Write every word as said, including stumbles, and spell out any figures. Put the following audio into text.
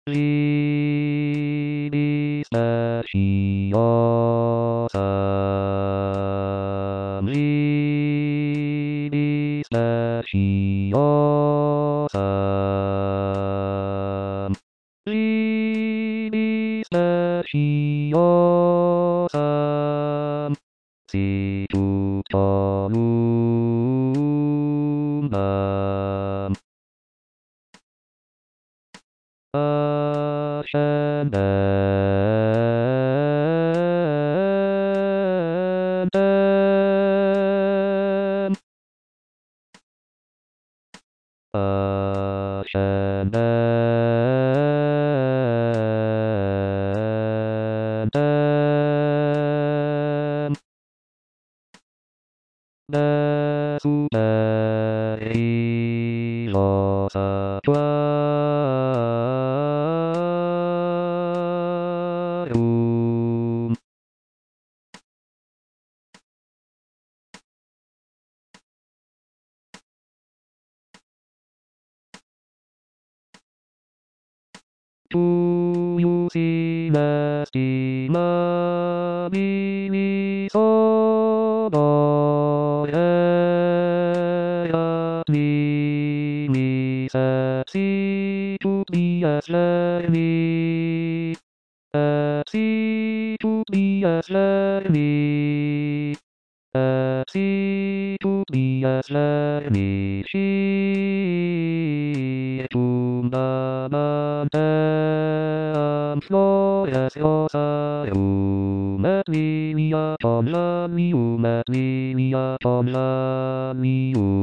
Libistaciosa, libistaciosa, libistaciosa, si tutto lumina. Ascendem, ascendem, desuperi los aquarium. Tuius in estimabilis honore et nimis exitut dies lerni, exitut dies lerni, exitut dies lerni scitum damantem flores rosarum et liliatum lamium et liliatum lamium.